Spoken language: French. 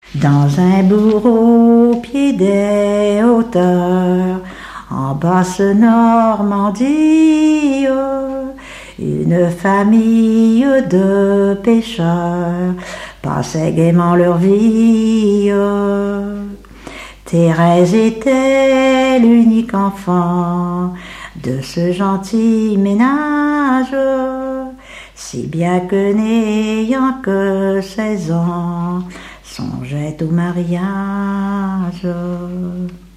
Dans un bourg au pied des hauteurs, en basse Normandie, une famille de pêcheurs passait gaiement leur vie. Thérèse était l'unique enfant de ce gentil ménage, si bien que n'ayant que 16 ans, songeait au mariage.